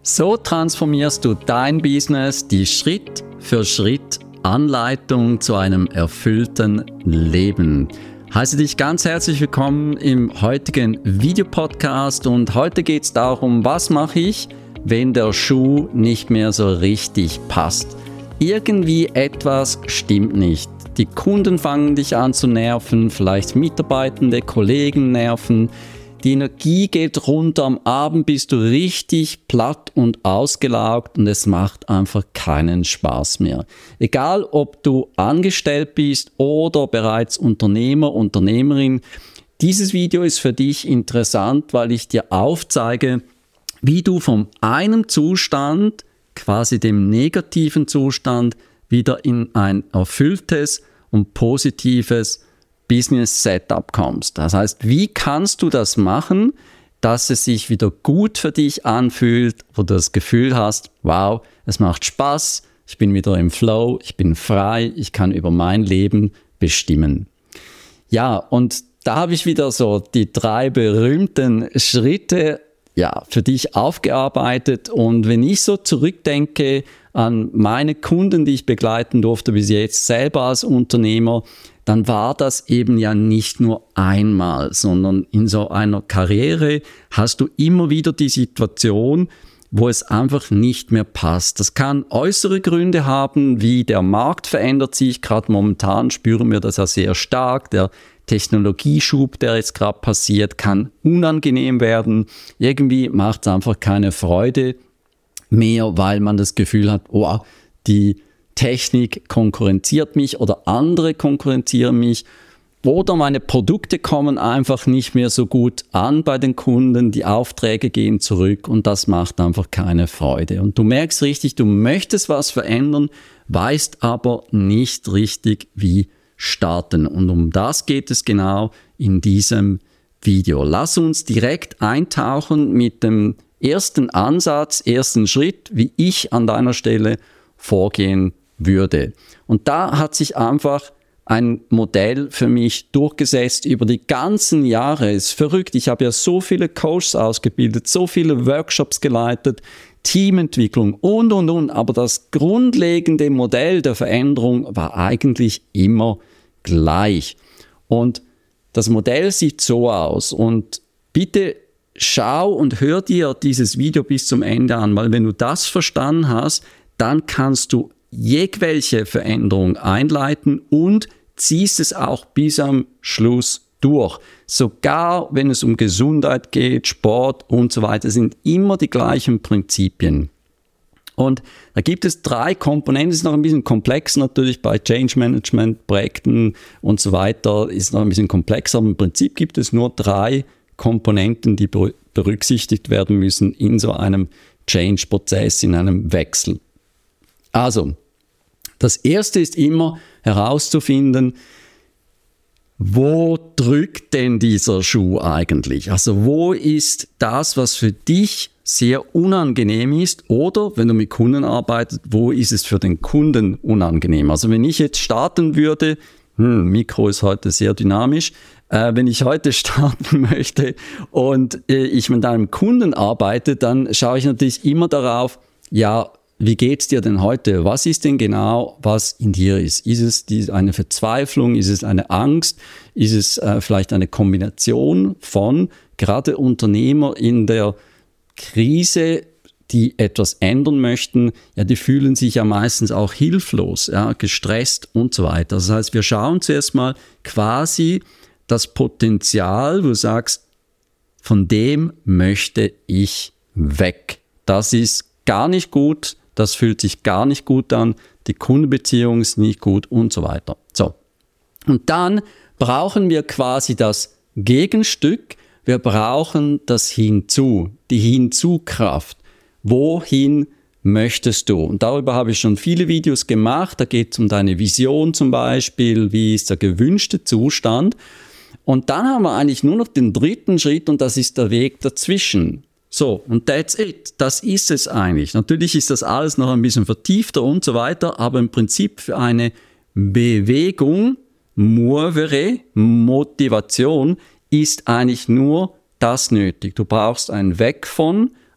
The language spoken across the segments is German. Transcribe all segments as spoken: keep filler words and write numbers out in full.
So transformierst du dein Business, die Schritt für Schritt Anleitung zu einem erfüllten Leben. Heiße dich ganz herzlich willkommen im heutigen Videopodcast und heute geht es darum, was mache ich, wenn der Schuh nicht mehr so richtig passt. Irgendwie etwas stimmt nicht. Die Kunden fangen dich an zu nerven, vielleicht Mitarbeitende, Kollegen nerven. Die Energie geht runter, am Abend bist du richtig platt und ausgelaugt und es macht einfach keinen Spaß mehr. Egal, ob du angestellt bist oder bereits Unternehmer, Unternehmerin, dieses Video ist für dich interessant, weil ich dir aufzeige, wie du von einem Zustand, quasi dem negativen Zustand, wieder in ein erfülltes und positives Business Setup kommst. Das heißt, wie kannst du das machen, dass es sich wieder gut für dich anfühlt, wo du das Gefühl hast, wow, es macht Spaß, ich bin wieder im Flow, ich bin frei, ich kann über mein Leben bestimmen. Ja, und da habe ich wieder so die drei berühmten Schritte ja, für dich aufgearbeitet. Und wenn ich so zurückdenke an meine Kunden, die ich begleiten durfte bis jetzt selber als Unternehmer, dann war das eben ja nicht nur einmal, sondern in so einer Karriere hast du immer wieder die Situation, wo es einfach nicht mehr passt. Das kann äußere Gründe haben, wie der Markt verändert sich. Gerade momentan spüren wir das ja sehr stark. Der Technologieschub, der jetzt gerade passiert, kann unangenehm werden. Irgendwie macht es einfach keine Freude mehr, weil man das Gefühl hat, oh, die Technik konkurrenziert mich oder andere konkurrenzieren mich oder meine Produkte kommen einfach nicht mehr so gut an bei den Kunden, die Aufträge gehen zurück und das macht einfach keine Freude. Und du merkst richtig, du möchtest was verändern, weißt aber nicht richtig, wie starten. Und um das geht es genau in diesem Video. Lass uns direkt eintauchen mit dem ersten Ansatz, ersten Schritt, wie ich an deiner Stelle vorgehen würde. Und da hat sich einfach ein Modell für mich durchgesetzt über die ganzen Jahre. Ist verrückt. Ich habe ja so viele Coaches ausgebildet, so viele Workshops geleitet, Teamentwicklung und, und, und. Aber das grundlegende Modell der Veränderung war eigentlich immer gleich. Und das Modell sieht so aus. Und bitte schau und hör dir dieses Video bis zum Ende an, weil wenn du das verstanden hast, dann kannst du jegwelche Veränderung einleiten und ziehst es auch bis am Schluss durch. Sogar wenn es um Gesundheit geht, Sport und so weiter, sind immer die gleichen Prinzipien. Und da gibt es drei Komponenten, das ist noch ein bisschen komplex natürlich bei Change Management, Projekten und so weiter, ist noch ein bisschen komplexer, aber im Prinzip gibt es nur drei Komponenten, die berücksichtigt werden müssen in so einem Change-Prozess, in einem Wechsel. Also, das erste ist immer herauszufinden, wo drückt denn dieser Schuh eigentlich? Also wo ist das, was für dich sehr unangenehm ist oder, wenn du mit Kunden arbeitest, wo ist es für den Kunden unangenehm? Also wenn ich jetzt starten würde, hm, Mikro ist heute sehr dynamisch, äh, wenn ich heute starten möchte und äh, ich mit einem Kunden arbeite, dann schaue ich natürlich immer darauf, ja, wie geht's dir denn heute? Was ist denn genau, was in dir ist? Ist es die, eine Verzweiflung? Ist es eine Angst? Ist es äh, vielleicht eine Kombination von gerade Unternehmer in der Krise, die etwas ändern möchten? Ja, die fühlen sich ja meistens auch hilflos, ja, gestresst und so weiter. Das heißt, wir schauen zuerst mal quasi das Potenzial, wo du sagst, von dem möchte ich weg. Das ist gar nicht gut. Das fühlt sich gar nicht gut an, die Kundenbeziehung ist nicht gut und so weiter. So. Und dann brauchen wir quasi das Gegenstück, wir brauchen das Hinzu, die Hinzukraft. Wohin möchtest du? Und darüber habe ich schon viele Videos gemacht, da geht es um deine Vision zum Beispiel, wie ist der gewünschte Zustand. Und dann haben wir eigentlich nur noch den dritten Schritt und das ist der Weg dazwischen. So, und that's it. Das ist es eigentlich. Natürlich ist das alles noch ein bisschen vertiefter und so weiter, aber im Prinzip für eine Bewegung, Muovere, Motivation, ist eigentlich nur das nötig. Du brauchst ein Weg von,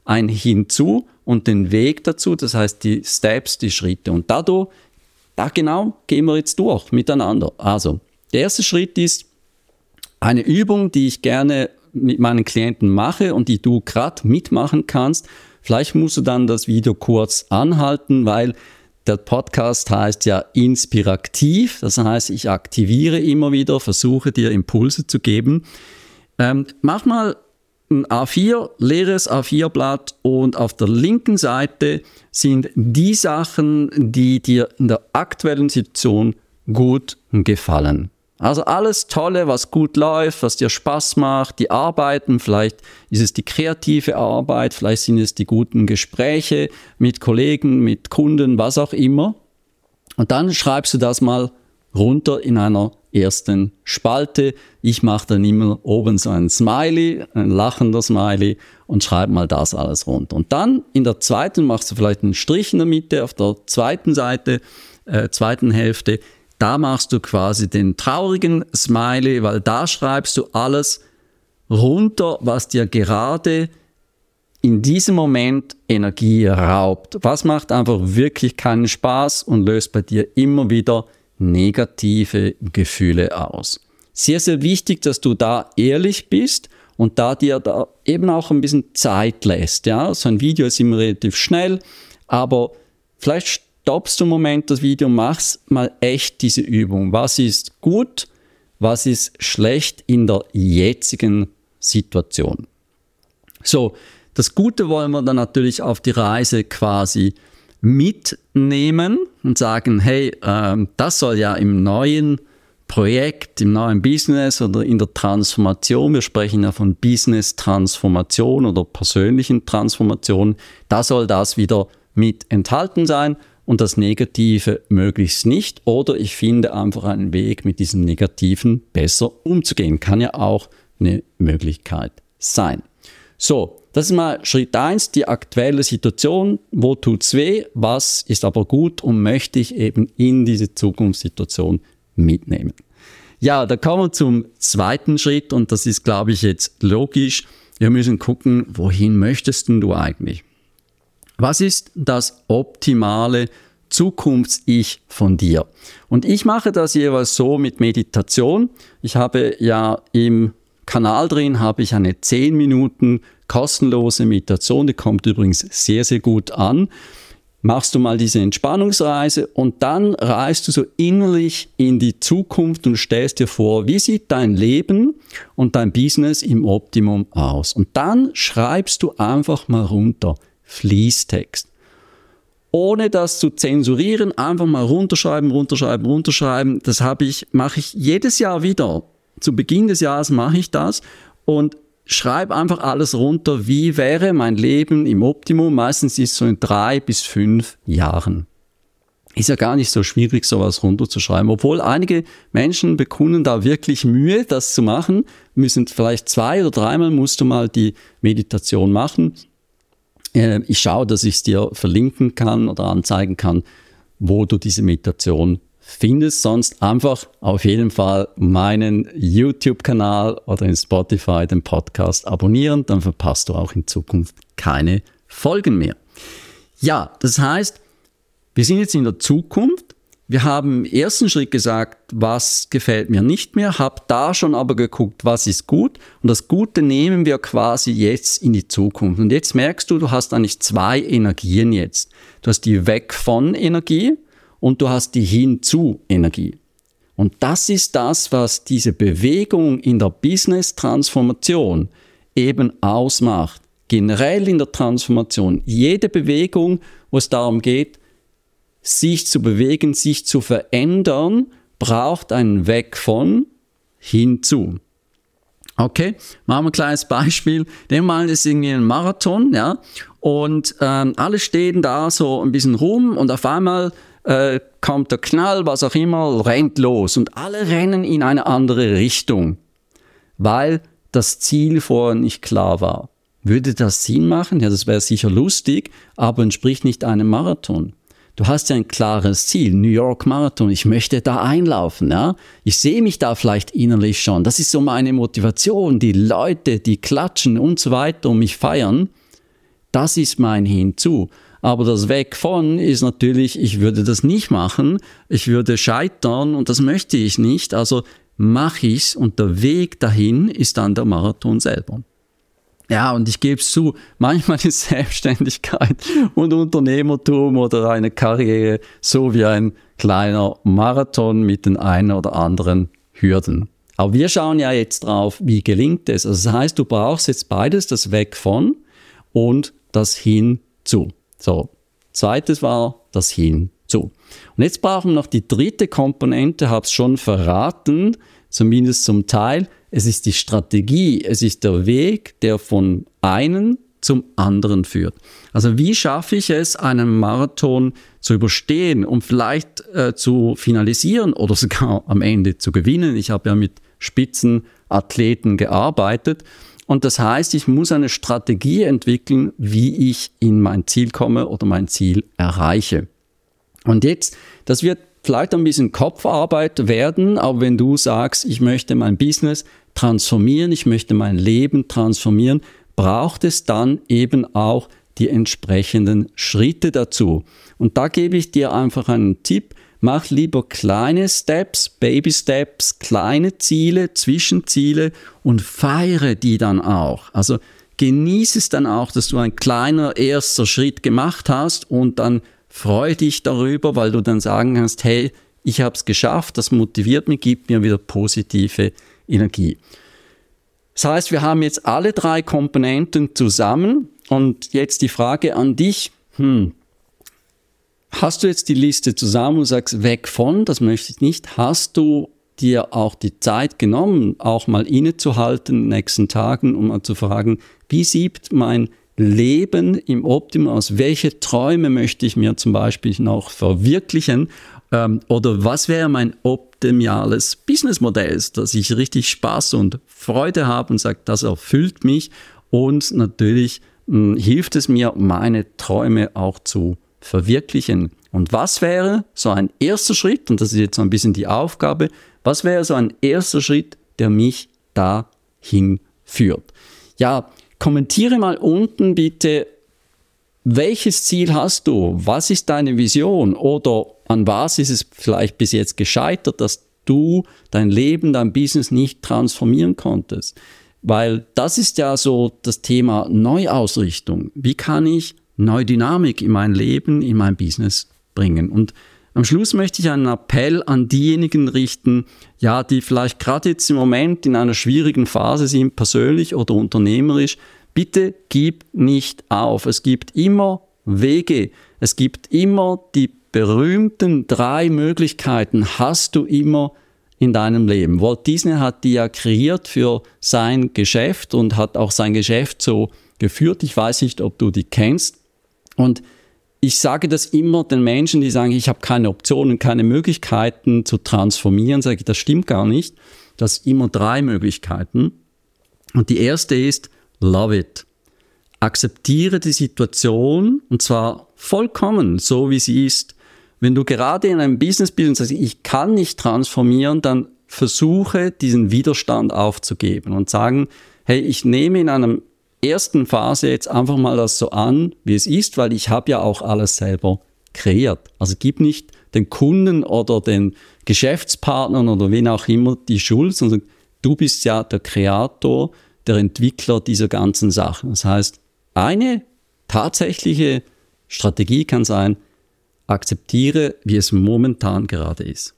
ein Hinzu und den Weg dazu, das heißt die Steps, die Schritte. Und dadurch, da genau gehen wir jetzt durch miteinander. Also, der erste Schritt ist eine Übung, die ich gerne mit meinen Klienten mache und die du gerade mitmachen kannst. Vielleicht musst du dann das Video kurz anhalten, weil der Podcast heißt ja inspirativ. Das heißt, ich aktiviere immer wieder, versuche dir Impulse zu geben. Ähm, mach mal ein A vier, leeres A vier Blatt und auf der linken Seite sind die Sachen, die dir in der aktuellen Situation gut gefallen. Also alles Tolle, was gut läuft, was dir Spaß macht, die Arbeiten, vielleicht ist es die kreative Arbeit, vielleicht sind es die guten Gespräche mit Kollegen, mit Kunden, was auch immer. Und dann schreibst du das mal runter in einer ersten Spalte. Ich mache dann immer oben so ein Smiley, ein lachender Smiley und schreibe mal das alles runter. Und dann in der zweiten machst du vielleicht einen Strich in der Mitte, auf der zweiten Seite, äh, zweiten Hälfte. Da machst du quasi den traurigen Smiley, weil da schreibst du alles runter, was dir gerade in diesem Moment Energie raubt. Was macht einfach wirklich keinen Spaß und löst bei dir immer wieder negative Gefühle aus. Sehr, sehr wichtig, dass du da ehrlich bist und da dir da eben auch ein bisschen Zeit lässt. Ja? So ein Video ist immer relativ schnell, aber vielleicht stoppst du einen Moment das Video, machst mal echt diese Übung. Was ist gut, was ist schlecht in der jetzigen Situation? So, das Gute wollen wir dann natürlich auf die Reise quasi mitnehmen und sagen, hey, äh, das soll ja im neuen Projekt, im neuen Business oder in der Transformation, wir sprechen ja von Business-Transformation oder persönlichen Transformation, da soll das wieder mit enthalten sein und das Negative möglichst nicht. Oder ich finde einfach einen Weg, mit diesem Negativen besser umzugehen. Kann ja auch eine Möglichkeit sein. So, das ist mal Schritt eins, die aktuelle Situation. Wo tut's weh? Was ist aber gut und möchte ich eben in diese Zukunftssituation mitnehmen? Ja, da kommen wir zum zweiten Schritt und das ist, glaube ich, jetzt logisch. Wir müssen gucken, wohin möchtest denn du eigentlich? Was ist das optimale Zukunfts-Ich von dir? Und ich mache das jeweils so mit Meditation. Ich habe ja im Kanal drin, habe ich eine zehn Minuten kostenlose Meditation, die kommt übrigens sehr, sehr gut an. Machst du mal diese Entspannungsreise und dann reist du so innerlich in die Zukunft und stellst dir vor, wie sieht dein Leben und dein Business im Optimum aus? Und dann schreibst du einfach mal runter. Fließtext. Ohne das zu zensurieren, einfach mal runterschreiben, runterschreiben, runterschreiben. Das habe ich, mache ich jedes Jahr wieder. Zu Beginn des Jahres mache ich das und schreibe einfach alles runter, wie wäre mein Leben im Optimum. Meistens ist es so in drei bis fünf Jahren. Ist ja gar nicht so schwierig, sowas runterzuschreiben. Obwohl einige Menschen bekunden da wirklich Mühe, das zu machen. Müssen vielleicht zwei oder dreimal musst du mal die Meditation machen. Ich schaue, dass ich es dir verlinken kann oder anzeigen kann, wo du diese Meditation findest. Sonst einfach auf jeden Fall meinen YouTube-Kanal oder in Spotify den Podcast abonnieren. Dann verpasst du auch in Zukunft keine Folgen mehr. Ja, das heißt, wir sind jetzt in der Zukunft. Wir haben im ersten Schritt gesagt, was gefällt mir nicht mehr, habe da schon aber geguckt, was ist gut und das Gute nehmen wir quasi jetzt in die Zukunft. Und jetzt merkst du, du hast eigentlich zwei Energien jetzt. Du hast die Weg von Energie und du hast die Hinzu Energie. Und das ist das, was diese Bewegung in der Business-Transformation eben ausmacht. Generell in der Transformation, jede Bewegung, wo es darum geht, sich zu bewegen, sich zu verändern, braucht einen Weg von hinzu. Okay, machen wir ein kleines Beispiel. Nehmen wir mal, das ist irgendwie ein Marathon, ja, und ähm, alle stehen da so ein bisschen rum und auf einmal äh, kommt der Knall, was auch immer, rennt los und alle rennen in eine andere Richtung, weil das Ziel vorher nicht klar war. Würde das Sinn machen? Ja, das wäre sicher lustig, aber entspricht nicht einem Marathon. Du hast ja ein klares Ziel, New York Marathon, ich möchte da einlaufen, ja. Ich sehe mich da vielleicht innerlich schon, das ist so meine Motivation, die Leute, die klatschen und so weiter und mich feiern. Das ist mein Hinzu. Aber das Weg von ist natürlich, ich würde das nicht machen, ich würde scheitern und das möchte ich nicht, also mache ich's und der Weg dahin ist dann der Marathon selber. Ja, und ich gebe es zu, manchmal ist Selbstständigkeit und Unternehmertum oder eine Karriere so wie ein kleiner Marathon mit den einen oder anderen Hürden. Aber wir schauen ja jetzt drauf, wie gelingt es. Also das heißt, du brauchst jetzt beides, das Weg von und das Hinzu. So, zweites war das Hinzu. Und jetzt brauchen wir noch die dritte Komponente, habe es schon verraten, zumindest zum Teil. Es ist die Strategie, es ist der Weg, der von einem zum anderen führt. Also wie schaffe ich es, einen Marathon zu überstehen, um vielleicht äh, zu finalisieren oder sogar am Ende zu gewinnen? Ich habe ja mit Spitzenathleten gearbeitet. Und das heißt, ich muss eine Strategie entwickeln, wie ich in mein Ziel komme oder mein Ziel erreiche. Und jetzt, das wird vielleicht ein bisschen Kopfarbeit werden, aber wenn du sagst, ich möchte mein Business transformieren, ich möchte mein Leben transformieren, braucht es dann eben auch die entsprechenden Schritte dazu. Und da gebe ich dir einfach einen Tipp. Mach lieber kleine Steps, Baby Steps, kleine Ziele, Zwischenziele und feiere die dann auch. Also genieße es dann auch, dass du ein kleiner erster Schritt gemacht hast und dann freue dich darüber, weil du dann sagen kannst, hey, ich habe es geschafft, das motiviert mich, gibt mir wieder positive Energie. Das heißt, wir haben jetzt alle drei Komponenten zusammen und jetzt die Frage an dich, hm, hast du jetzt die Liste zusammen und sagst, weg von, das möchte ich nicht, hast du dir auch die Zeit genommen, auch mal innezuhalten in den nächsten Tagen, um mal zu fragen, wie sieht mein Leben im Optimum aus? Welche Träume möchte ich mir zum Beispiel noch verwirklichen? Ähm, oder was wäre mein optimales Businessmodell, dass ich richtig Spaß und Freude habe und sage, das erfüllt mich und natürlich mh, hilft es mir, meine Träume auch zu verwirklichen. Und was wäre so ein erster Schritt, und das ist jetzt so ein bisschen die Aufgabe, was wäre so ein erster Schritt, der mich dahin führt? Ja, kommentiere mal unten bitte, welches Ziel hast du? Was ist deine Vision? Oder an was ist es vielleicht bis jetzt gescheitert, dass du dein Leben, dein Business nicht transformieren konntest? Weil das ist ja so das Thema Neuausrichtung. Wie kann ich neue Dynamik in mein Leben, in mein Business bringen? Und am Schluss möchte ich einen Appell an diejenigen richten, ja, die vielleicht gerade jetzt im Moment in einer schwierigen Phase sind, persönlich oder unternehmerisch. Bitte gib nicht auf. Es gibt immer Wege. Es gibt immer die berühmten drei Möglichkeiten, hast du immer in deinem Leben. Walt Disney hat die ja kreiert für sein Geschäft und hat auch sein Geschäft so geführt. Ich weiß nicht, ob du die kennst. Und ich sage das immer den Menschen, die sagen, ich habe keine Optionen, keine Möglichkeiten zu transformieren. Sage ich, das stimmt gar nicht. Du hast immer drei Möglichkeiten. Und die erste ist, love it. Akzeptiere die Situation und zwar vollkommen, so wie sie ist. Wenn du gerade in einem Business bist und sagst, ich kann nicht transformieren, dann versuche, diesen Widerstand aufzugeben und sagen, hey, ich nehme in einem ersten Phase jetzt einfach mal das so an, wie es ist, weil ich habe ja auch alles selber kreiert. Also gib nicht den Kunden oder den Geschäftspartnern oder wen auch immer die Schuld, sondern du bist ja der Kreator, der Entwickler dieser ganzen Sachen. Das heißt, eine tatsächliche Strategie kann sein, akzeptiere, wie es momentan gerade ist.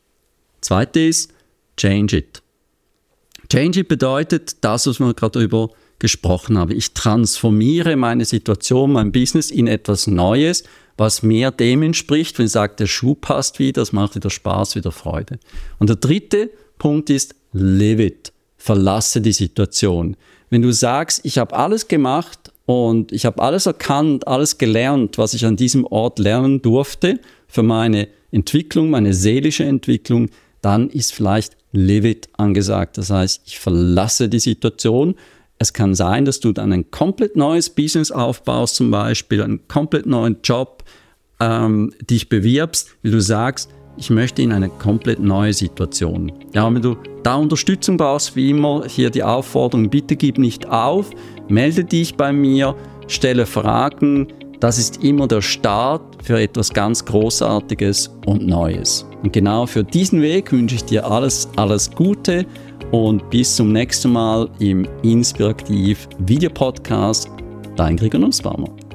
Zweite ist, change it. Change it bedeutet das, was wir gerade darüber gesprochen haben. Ich transformiere meine Situation, mein Business in etwas Neues, was mehr dem entspricht, wenn ich sage, der Schuh passt wieder, das macht wieder Spaß, wieder Freude. Und der dritte Punkt ist, live it. Verlasse die Situation. Wenn du sagst, ich habe alles gemacht und ich habe alles erkannt, alles gelernt, was ich an diesem Ort lernen durfte für meine Entwicklung, meine seelische Entwicklung, dann ist vielleicht live it angesagt. Das heißt, ich verlasse die Situation. Es kann sein, dass du dann ein komplett neues Business aufbaust, zum Beispiel einen komplett neuen Job, ähm, dich bewirbst, wie du sagst, ich möchte in eine komplett neue Situation. Ja, wenn du da Unterstützung brauchst, wie immer, hier die Aufforderung, bitte gib nicht auf, melde dich bei mir. stelle Fragen. Das ist immer der Start für etwas ganz Großartiges und Neues. Und genau für diesen Weg wünsche ich dir alles, alles Gute und bis zum nächsten Mal im Inspirativ Videopodcast. Dein Gregor Nussbaumer.